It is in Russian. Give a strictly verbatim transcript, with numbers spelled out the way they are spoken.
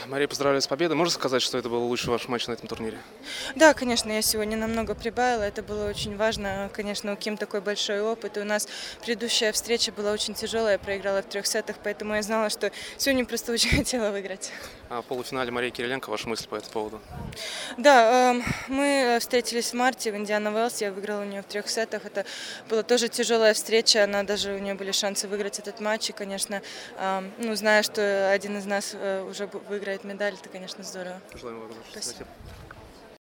Мария, поздравляю с победой. Можно сказать, что это был лучший ваш матч на этом турнире? Да, конечно, я сегодня намного прибавила, это было очень важно. Конечно, у Ким такой большой опыт, и у нас предыдущая встреча была очень тяжелая, я проиграла в трех сетах, поэтому я знала, что сегодня просто очень хотела выиграть. А в полуфинале Мария Кириленко, ваши мысли по этому поводу? Да, э, мы встретились в марте в Индиана Уэллс, я выиграла у нее в трех сетах, это была тоже тяжелая встреча, она даже, у нее были шансы выиграть этот матч, и, конечно, э, ну, зная, что один из нас э, уже выиграет медаль, это, конечно, здорово. Желаем вам удачи. Спасибо. Спасибо.